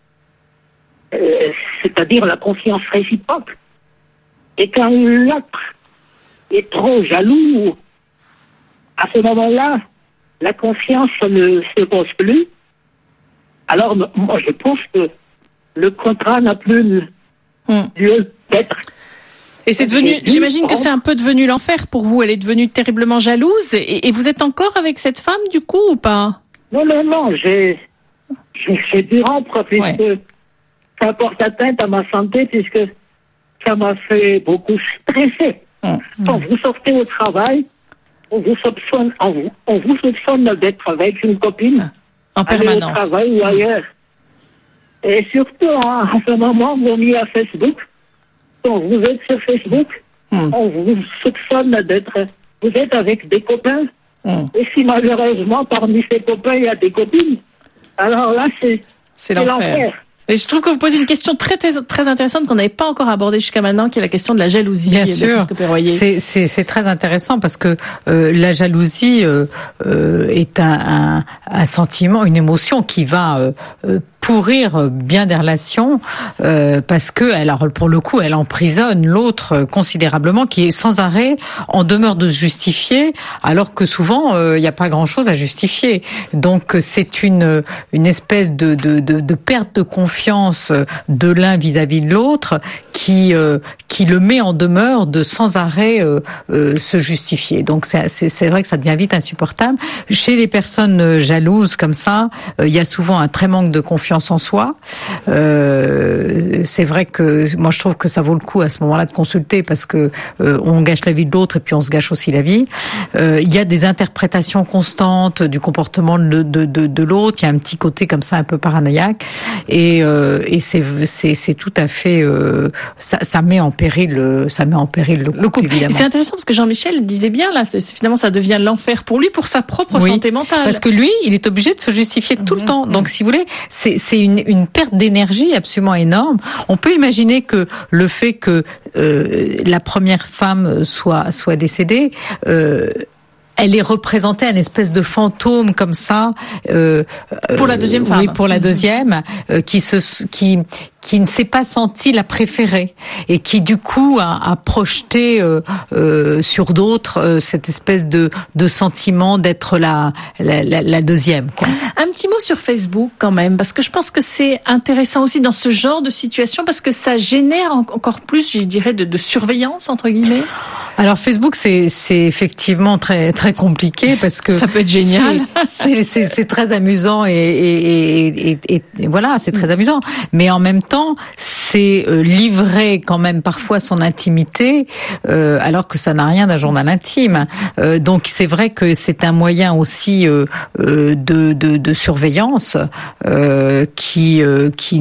euh, c'est-à-dire la confiance réciproque. Et quand l'autre est trop jaloux, à ce moment-là, la confiance ne se pose plus. Alors, moi, je pense que le contrat n'a plus hmm. lieu d'être. Et c'est devenu, j'imagine que c'est un peu devenu l'enfer pour vous. Elle est devenue terriblement jalouse. Et, et vous êtes encore avec cette femme, du coup, ou pas? Non, non, non, j'ai, j'ai, j'ai dû rompre puisque ouais. ça porte atteinte à ma santé, puisque ça m'a fait beaucoup stresser. Mmh. Quand vous sortez au travail, on vous soupçonne, on vous, on vous soupçonne d'être avec une copine. En permanence. Au travail ou ailleurs. Mmh. Et surtout, à ce moment, vous mis à Facebook. Quand vous êtes sur Facebook, mmh. on vous soupçonne d'être, vous êtes avec des copains. Mmh. Et si malheureusement, parmi ses copains, il y a des copines, alors là, c'est, c'est, c'est l'enfer. l'enfer. Et je trouve que vous posez une question très très, très intéressante qu'on n'avait pas encore abordée jusqu'à maintenant, qui est la question de la jalousie. Bien sûr, c'est, c'est, c'est très intéressant parce que euh, la jalousie euh, euh, est un, un, un sentiment, une émotion qui va euh, euh, pourrir bien des relations euh, parce que, alors pour le coup, elle emprisonne l'autre considérablement, qui est sans arrêt en demeure de se justifier, alors que souvent il euh, n'y a pas grand-chose à justifier. Donc c'est une une espèce de de de, de perte de confiance de l'un vis-à-vis de l'autre qui euh, qui le met en demeure de sans arrêt euh, euh, se justifier. Donc c'est, c'est c'est vrai que ça devient vite insupportable. Chez les personnes jalouses comme ça, euh, il y a souvent un très manque de confiance en soi. Euh, c'est vrai que moi je trouve que ça vaut le coup à ce moment-là de consulter parce que euh, on gâche la vie de l'autre et puis on se gâche aussi la vie. Euh, il y a des interprétations constantes du comportement de, de, de, de l'autre. Il y a un petit côté comme ça un peu paranoïaque et, euh, et c'est, c'est, c'est tout à fait euh, ça, ça met en péril ça met en péril le couple, le couple. Évidemment. C'est intéressant parce que Jean-Michel disait bien là, c'est, finalement ça devient l'enfer pour lui, pour sa propre oui, santé mentale. Parce que lui, il est obligé de se justifier tout mmh, le temps. Donc si vous voulez, c'est c'est une, une perte d'énergie absolument énorme. On peut imaginer que le fait que euh, la première femme soit soit décédée, euh, elle est représentée un espèce de fantôme comme ça. Euh, pour la deuxième femme. Oui, pour la deuxième, euh, qui se qui qui ne s'est pas sentie la préférée et qui du coup a, a projeté euh, euh, sur d'autres euh, cette espèce de de sentiment d'être la la, la, la deuxième, quoi. Un petit mot sur Facebook quand même, parce que je pense que c'est intéressant aussi dans ce genre de situation parce que ça génère encore plus, je dirais, de, de surveillance entre guillemets. Alors Facebook, c'est c'est effectivement très très compliqué parce que ça peut être génial. C'est c'est, c'est très amusant et et, et et et voilà, c'est très amusant. Mais en même temps, c'est livrer quand même parfois son intimité, euh, alors que ça n'a rien d'un journal intime. Euh, donc c'est vrai que c'est un moyen aussi euh, de de, de surveillance euh, qui euh, qui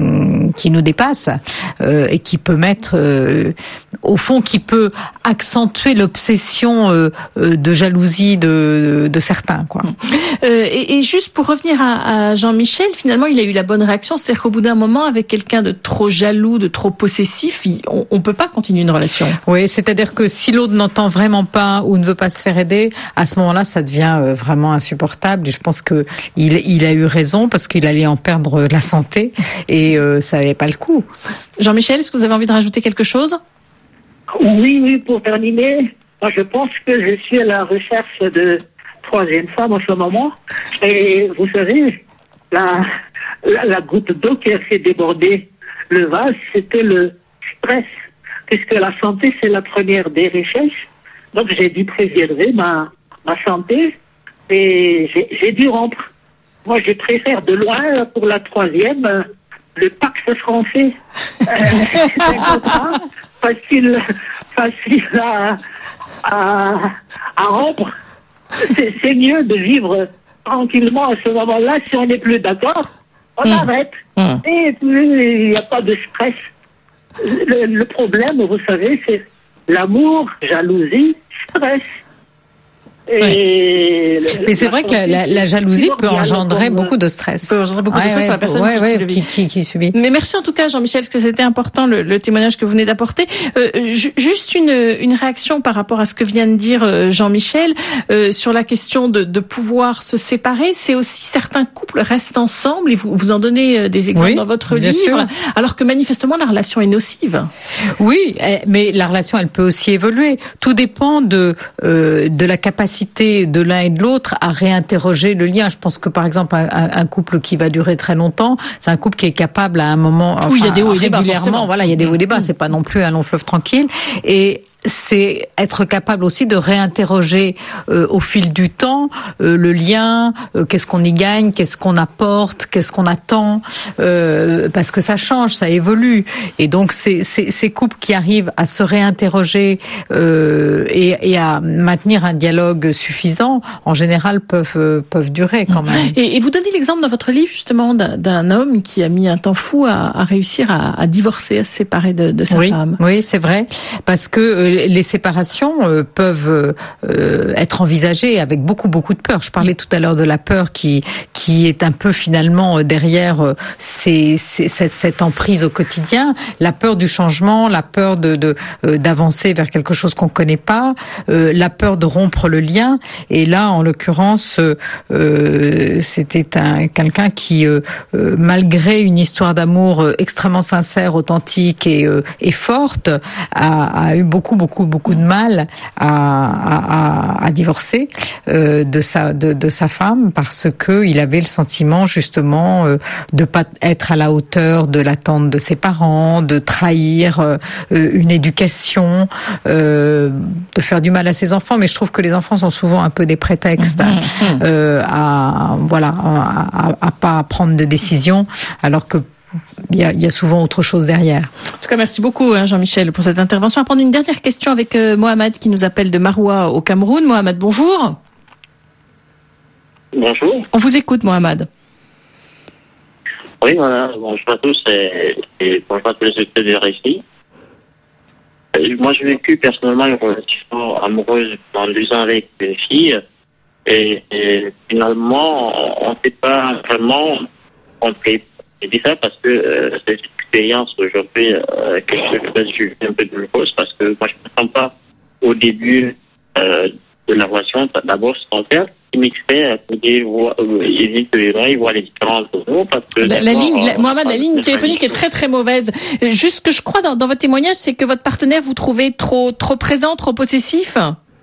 qui nous dépasse euh, et qui peut mettre euh, au fond qui peut accentuer l'obsession euh, de jalousie de, de certains, quoi. Euh, et, et juste pour revenir à, à Jean-Michel, finalement, il a eu la bonne réaction, c'est-à-dire qu'au bout d'un moment, avec quelqu'un de trop jaloux, de trop possessif, il, on, on peut pas continuer une relation. Oui, c'est-à-dire que si l'autre n'entend vraiment pas ou ne veut pas se faire aider, à ce moment-là, ça devient euh, vraiment insupportable. Et je pense que il, il a eu raison parce qu'il allait en perdre la santé et euh, ça n'avait pas le coup. Jean-Michel, est-ce que vous avez envie de rajouter quelque chose ? Oui, oui, pour terminer, moi je pense que je suis à la recherche de troisième femme en ce moment. Et vous savez, la, la, la goutte d'eau qui a fait déborder le vase, c'était le stress. Puisque la santé, c'est la première des richesses. Donc j'ai dû préserver ma, ma santé et j'ai, j'ai dû rompre. Moi je préfère de loin pour la troisième le Pax français. Euh, c'est un contrat facile, facile à, à, à rompre. C'est, c'est mieux de vivre tranquillement à ce moment-là. Si on n'est plus d'accord, on mmh. arrête. Mmh. Et il n'y a pas de stress. Le, le problème, vous savez, c'est l'amour, jalousie, stress. Et ouais. Mais c'est vrai que la, la, la jalousie peut engendrer beaucoup de stress. Peut engendrer beaucoup ouais, de stress ouais, pour la personne ouais, qui, ouais, qui, qui, qui, qui subit. Mais merci en tout cas, Jean-Michel, parce que c'était important le, le témoignage que vous venez d'apporter. Euh, ju- juste une, une réaction par rapport à ce que vient de dire euh, Jean-Michel euh, sur la question de, de pouvoir se séparer. C'est aussi certains couples restent ensemble et vous vous en donnez des exemples oui, dans votre livre, sûr. Alors que manifestement la relation est nocive. Oui, mais la relation elle peut aussi évoluer. Tout dépend de euh, de la capacité de l'un et de l'autre à réinterroger le lien. Je pense que par exemple un, un couple qui va durer très longtemps, c'est un couple qui est capable à un moment, enfin, oui, il y a des hauts et des bas, régulièrement, voilà, il y a des hauts et des bas. C'est pas non plus un long fleuve tranquille. Et c'est être capable aussi de réinterroger euh, au fil du temps euh, le lien, euh, qu'est-ce qu'on y gagne, qu'est-ce qu'on apporte, qu'est-ce qu'on attend, euh, parce que ça change, ça évolue. Et donc c'est, c'est, ces couples qui arrivent à se réinterroger euh, et, et à maintenir un dialogue suffisant, en général peuvent euh, peuvent durer quand même. Et, et vous donnez l'exemple dans votre livre justement d'un, d'un homme qui a mis un temps fou à, à réussir à, à divorcer, à se séparer de, de sa oui, femme. Oui, c'est vrai, parce que euh, les séparations euh, peuvent euh, être envisagées avec beaucoup beaucoup de peur. Je parlais tout à l'heure de la peur qui qui est un peu finalement derrière euh, ces, ces, cette, cette emprise au quotidien, la peur du changement, la peur de, de euh, d'avancer vers quelque chose qu'on connaît pas, euh, la peur de rompre le lien. Et là, en l'occurrence, euh, c'était un quelqu'un qui, euh, euh, malgré une histoire d'amour extrêmement sincère, authentique et, euh, et forte, a, a eu beaucoup, beaucoup, beaucoup de mal à, à, à divorcer euh, de sa de, de sa femme parce que il avait le sentiment justement euh, de pas être à la hauteur de l'attente de ses parents, de trahir euh, une éducation, euh, de faire du mal à ses enfants. Mais je trouve que les enfants sont souvent un peu des prétextes mmh. euh, à voilà à, à, à pas prendre de décision, alors que Il y, a, il y a souvent autre chose derrière. En tout cas, merci beaucoup hein, Jean-Michel pour cette intervention. On va prendre une dernière question avec euh, Mohamed qui nous appelle de Maroua au Cameroun. Mohamed, bonjour. Bonjour. On vous écoute, Mohamed. Oui, voilà. Bonjour à tous et, et bonjour à tous les auditeurs du récit. Moi, j'ai vécu personnellement une relation amoureuse pendant deux ans avec une fille et, et finalement, on ne s'est pas vraiment compris. J'ai dit ça parce que euh, cette expérience aujourd'hui, euh, que je suis un peu douloureuse parce que moi je ne me sens pas au début euh, de la relation. D'abord, son père qui m'expert pour dire, il dit que il voit les différences de nous parce que la, la ligne, la, Mohamed, la ligne téléphonique est très très mauvaise. Juste ce que je crois dans, dans votre témoignage, c'est que votre partenaire vous trouvez trop trop présent, trop possessif.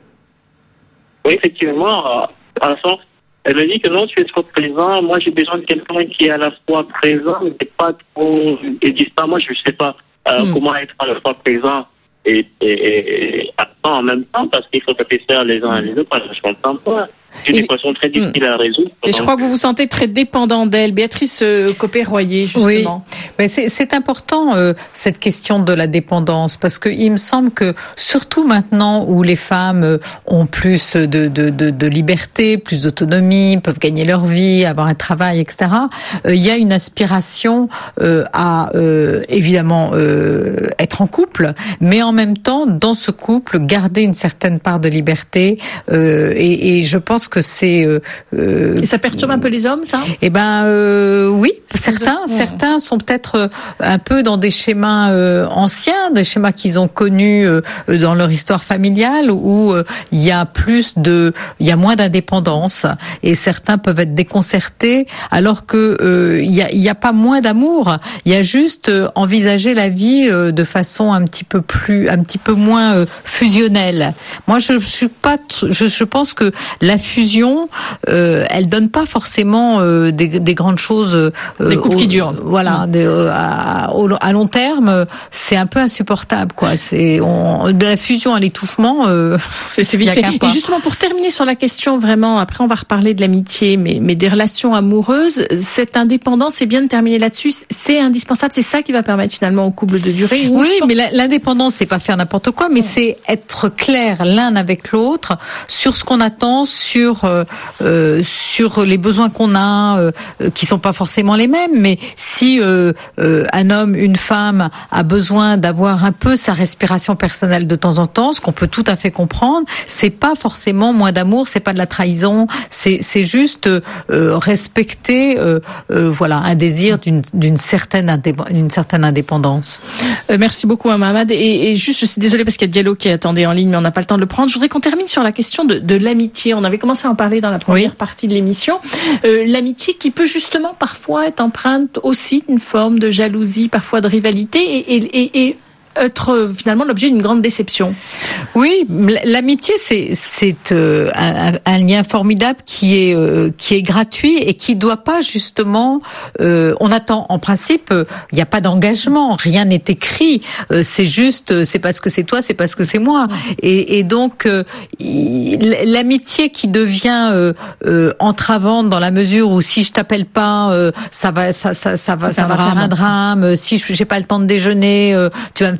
Oui, effectivement, à la fin. Elle me dit que non, tu es trop présent. Moi, j'ai besoin de quelqu'un qui est à la fois présent, mais pas trop distant. Moi, je ne sais pas euh, mm. comment être à la fois présent et, et, et absent en même temps, parce qu'il faut satisfaire les uns et les autres. Je ne comprends pas. C'est une équation très difficile à résoudre. Et je crois que vous vous sentez très dépendant d'elle. Béatrice euh, Copé-Royer, justement. Oui, mais c'est, c'est important, euh, cette question de la dépendance, parce que il me semble que, surtout maintenant où les femmes euh, ont plus de, de, de, de liberté, plus d'autonomie, peuvent gagner leur vie, avoir un travail, et cetera, euh, il y a une aspiration euh, à, euh, évidemment, euh, être en couple, mais en même temps, dans ce couple, garder une certaine part de liberté. Euh, et, et je pense que c'est. Euh, euh, et ça perturbe un peu les hommes, ça ? Eh ben euh, oui, certains, ouais. certains sont peut-être un peu dans des schémas euh, anciens, des schémas qu'ils ont connus euh, dans leur histoire familiale, où euh, il y a plus de, il y a moins d'indépendance, et certains peuvent être déconcertés, alors que euh, il y a, il y a pas moins d'amour, il y a juste euh, envisager la vie euh, de façon un petit peu plus, un petit peu moins euh, fusionnelle. Moi, je suis pas, je, je pense que la fusion, euh, elle donne pas forcément euh, des, des grandes choses. Euh, des couples au, qui durent. Voilà, mmh. de, euh, à, au, à long terme, c'est un peu insupportable, quoi. C'est on, de la fusion à l'étouffement. Euh, c'est, c'est vite fait. Et justement, pour terminer sur la question, vraiment, après on va reparler de l'amitié, mais, mais des relations amoureuses, cette indépendance, c'est bien de terminer là-dessus. C'est indispensable. C'est ça qui va permettre finalement au couple de durer. Oui, mais la, l'indépendance, c'est pas faire n'importe quoi, mais mmh. c'est être clair l'un avec l'autre sur ce qu'on attend, sur euh, euh, sur les besoins qu'on a, euh, qui sont pas forcément les mêmes, mais si euh, euh, un homme, une femme a besoin d'avoir un peu sa respiration personnelle de temps en temps, ce qu'on peut tout à fait comprendre, c'est pas forcément moins d'amour, c'est pas de la trahison, c'est c'est juste euh, respecter euh, euh, voilà un désir d'une d'une certaine indép- d'une certaine indépendance. Euh, merci beaucoup hein, Mohamed, et, et juste je suis désolée parce qu'il y a Diallo qui attendait en ligne mais on n'a pas le temps de le prendre. Je voudrais qu'on termine sur la question de, de l'amitié. On avait commencé à en parler dans la première oui. partie de l'émission. Euh, l'amitié qui peut justement parfois être empreinte aussi d'une forme de jalousie, parfois de rivalité, et, et, et, et être finalement l'objet d'une grande déception. Oui, l'amitié c'est c'est euh, un, un lien formidable qui est euh, qui est gratuit et qui doit pas justement. Euh, on attend en principe, il euh, n'y a pas d'engagement, rien n'est écrit. Euh, c'est juste, euh, c'est parce que c'est toi, c'est parce que c'est moi. Et, et donc euh, il, l'amitié qui devient euh, euh, entravante dans la mesure où si je t'appelle pas, euh, ça va ça ça ça va ça va faire un drame. Si je j'ai pas le temps de déjeuner, euh, tu vas me faire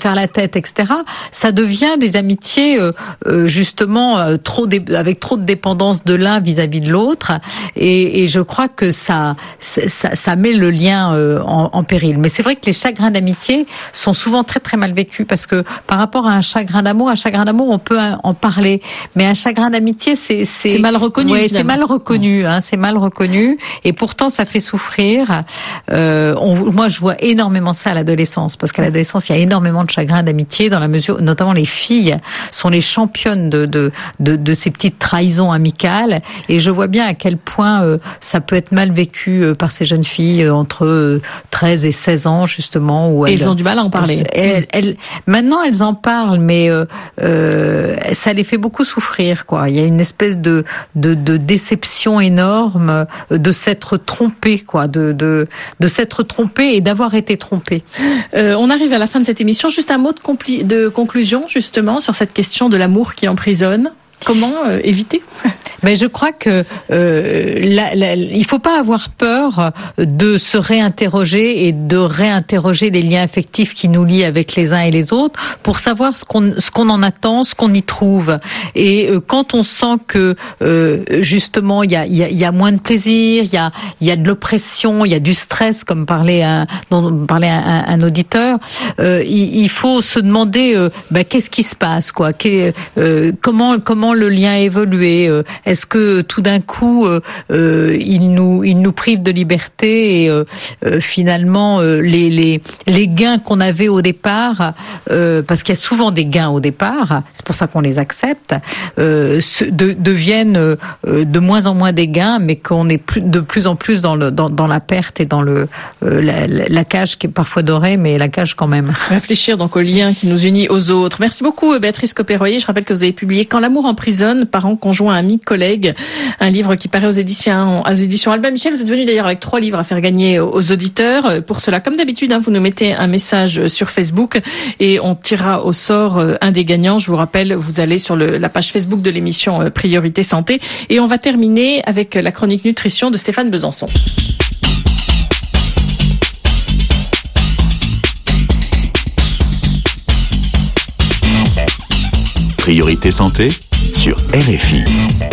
faire la tête, et cetera. Ça devient des amitiés euh, euh, justement euh, trop dé- avec trop de dépendance de l'un vis-à-vis de l'autre, et, et je crois que ça, ça, ça met le lien euh, en, en péril. Mais c'est vrai que les chagrins d'amitié sont souvent très très mal vécus, parce que par rapport à un chagrin d'amour, un chagrin d'amour on peut en parler, mais un chagrin d'amitié c'est c'est, c'est mal reconnu. Ouais, c'est mal reconnu, hein, c'est mal reconnu, et pourtant ça fait souffrir. Euh, on, moi je vois énormément ça à l'adolescence, parce qu'à l'adolescence il y a énormément de chagrins d'amitié, dans la mesure, notamment les filles sont les championnes de de de, de ces petites trahisons amicales, et je vois bien à quel point euh, ça peut être mal vécu euh, par ces jeunes filles euh, entre euh, treize et seize ans justement, où et elles, elles ont du mal à en parler. Elles, elles, maintenant elles en parlent, mais euh, euh, ça les fait beaucoup souffrir, quoi. Il y a une espèce de de, de déception énorme, de s'être trompé, quoi, de de de s'être trompé et d'avoir été trompé. Euh, on arrive à la fin de cette émission. Juste un mot de, compli- de conclusion justement sur cette question de l'amour qui emprisonne. Comment euh, éviter ? Mais je crois que euh, la, la, il faut pas avoir peur de se réinterroger et de réinterroger les liens affectifs qui nous lient avec les uns et les autres, pour savoir ce qu'on ce qu'on en attend, ce qu'on y trouve. Et euh, quand on sent que euh, justement il y a il y a, y a moins de plaisir, il y a il y a de l'oppression, il y a du stress, comme parlait un dont parlait un, un auditeur, euh, il, il faut se demander euh, bah, qu'est-ce qui se passe, quoi, qu'est, euh, comment comment le lien a évolué. euh, Est-ce que tout d'un coup, euh, euh, il nous, il nous prive de liberté, et euh, euh, finalement euh, les, les, les gains qu'on avait au départ, euh, parce qu'il y a souvent des gains au départ, c'est pour ça qu'on les accepte, euh, de, deviennent euh, de moins en moins des gains, mais qu'on est plus, de plus en plus dans, le, dans, dans la perte et dans le, euh, la, la cage qui est parfois dorée, mais la cage quand même. Réfléchir donc au lien qui nous unit aux autres. Merci beaucoup Béatrice Copéroyer. Je rappelle que vous avez publié Quand l'amour emprisonne, parents, conjoints, amis, collègues, un livre qui paraît aux éditions, aux éditions Albin Michel. Vous êtes venu d'ailleurs avec trois livres à faire gagner aux auditeurs. Pour cela, comme d'habitude, hein, vous nous mettez un message sur Facebook et on tirera au sort un des gagnants. Je vous rappelle, vous allez sur le, la page Facebook de l'émission Priorité Santé, et on va terminer avec la chronique nutrition de Stéphane Besançon. Priorité Santé sur R F I.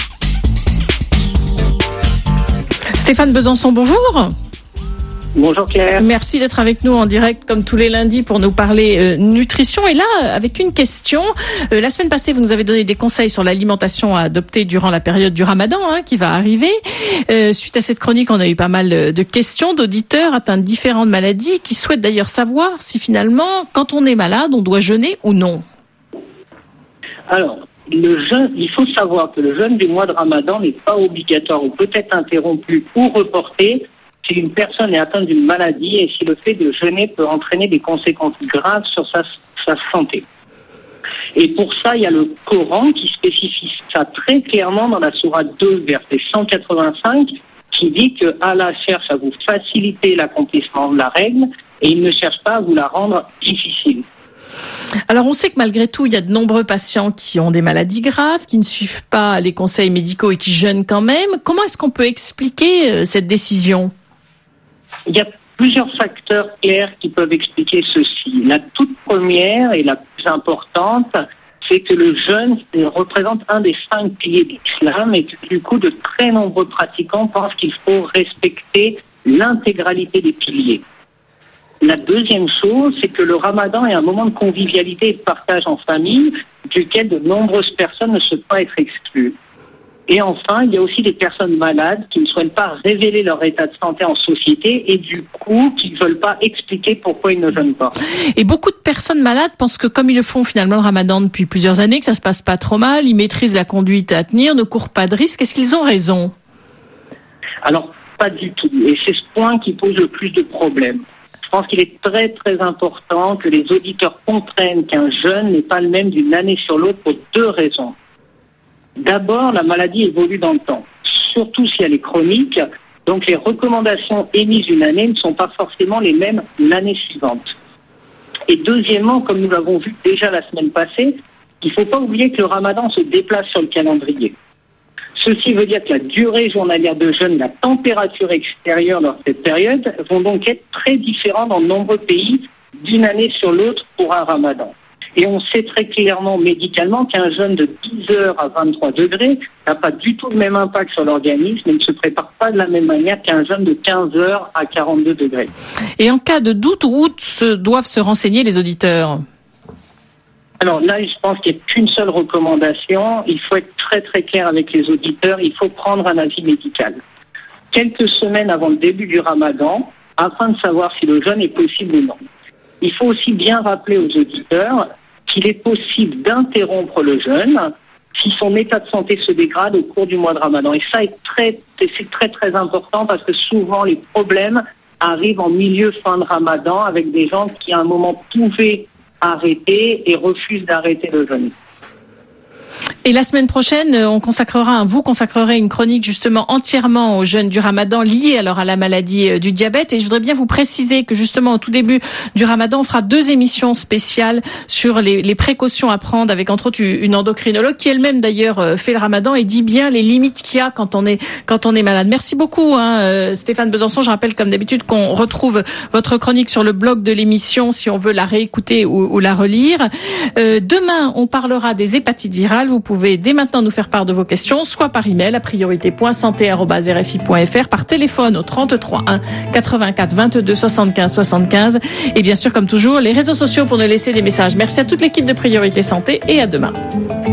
Stéphane Besançon, bonjour. Bonjour Claire. Merci d'être avec nous en direct comme tous les lundis pour nous parler euh, nutrition. Et là, avec une question, euh, la semaine passée, vous nous avez donné des conseils sur l'alimentation à adopter durant la période du Ramadan hein, qui va arriver. Euh, suite à cette chronique, on a eu pas mal de questions d'auditeurs atteints de différentes maladies qui souhaitent d'ailleurs savoir si finalement, quand on est malade, on doit jeûner ou non. Alors, le jeûne, il faut savoir que le jeûne du mois de Ramadan n'est pas obligatoire ou peut être interrompu ou reporté si une personne est atteinte d'une maladie et si le fait de jeûner peut entraîner des conséquences graves sur sa, sa santé. Et pour ça, il y a le Coran qui spécifie ça très clairement dans la sourate deux, verset cent quatre-vingt-cinq, qui dit que Allah cherche à vous faciliter l'accomplissement de la règle et il ne cherche pas à vous la rendre difficile. Alors on sait que malgré tout, il y a de nombreux patients qui ont des maladies graves, qui ne suivent pas les conseils médicaux et qui jeûnent quand même. Comment est-ce qu'on peut expliquer euh, cette décision ? Il y a plusieurs facteurs clairs qui peuvent expliquer ceci. La toute première et la plus importante, c'est que le jeûne représente un des cinq piliers de l'islam et que du coup de très nombreux pratiquants pensent qu'il faut respecter l'intégralité des piliers. La deuxième chose, c'est que le Ramadan est un moment de convivialité et de partage en famille, duquel de nombreuses personnes ne souhaitent pas être exclues. Et enfin, il y a aussi des personnes malades qui ne souhaitent pas révéler leur état de santé en société et du coup, qui ne veulent pas expliquer pourquoi ils ne jeûnent pas. Et beaucoup de personnes malades pensent que comme ils le font finalement le Ramadan depuis plusieurs années, que ça se passe pas trop mal, ils maîtrisent la conduite à tenir, ne courent pas de risques. Est-ce qu'ils ont raison ? Alors, pas du tout. Et c'est ce point qui pose le plus de problèmes. Je pense qu'il est très très important que les auditeurs comprennent qu'un jeûne n'est pas le même d'une année sur l'autre pour deux raisons. D'abord, la maladie évolue dans le temps, surtout si elle est chronique, donc les recommandations émises une année ne sont pas forcément les mêmes l'année suivante. Et deuxièmement, comme nous l'avons vu déjà la semaine passée, il ne faut pas oublier que le Ramadan se déplace sur le calendrier. Ceci veut dire que la durée journalière de jeûne, la température extérieure dans cette période vont donc être très différentes dans de nombreux pays, d'une année sur l'autre pour un ramadan. Et on sait très clairement médicalement qu'un jeûne de dix heures à vingt-trois degrés n'a pas du tout le même impact sur l'organisme et ne se prépare pas de la même manière qu'un jeûne de quinze heures à quarante-deux degrés. Et en cas de doute, où se doivent se renseigner les auditeurs ? Alors là, je pense qu'il n'y a qu'une seule recommandation. Il faut être très très clair avec les auditeurs. Il faut prendre un avis médical quelques semaines avant le début du ramadan afin de savoir si le jeûne est possible ou non. Il faut aussi bien rappeler aux auditeurs qu'il est possible d'interrompre le jeûne si son état de santé se dégrade au cours du mois de Ramadan. Et ça est très, c'est très très important parce que souvent les problèmes arrivent en milieu fin de Ramadan avec des gens qui à un moment pouvaient arrêter et refusent d'arrêter le jeûne. Et la semaine prochaine, on consacrera, vous consacrerez une chronique justement entièrement aux jeûnes du Ramadan liés alors à la maladie du diabète. Et je voudrais bien vous préciser que justement au tout début du Ramadan, on fera deux émissions spéciales sur les, les précautions à prendre avec entre autres une endocrinologue qui elle-même d'ailleurs fait le Ramadan et dit bien les limites qu'il y a quand on est quand on est malade. Merci beaucoup, hein, Stéphane Besançon. Je rappelle comme d'habitude qu'on retrouve votre chronique sur le blog de l'émission si on veut la réécouter ou, ou la relire. Euh, demain, on parlera des hépatites virales. Vous pouvez dès maintenant nous faire part de vos questions, soit par email à priorité point santé arobase r f i point f r, par téléphone au trente-trois un quatre-vingt-quatre vingt-deux soixante-quinze soixante-quinze et bien sûr comme toujours les réseaux sociaux pour nous laisser des messages. Merci à toute l'équipe de Priorité Santé et à demain.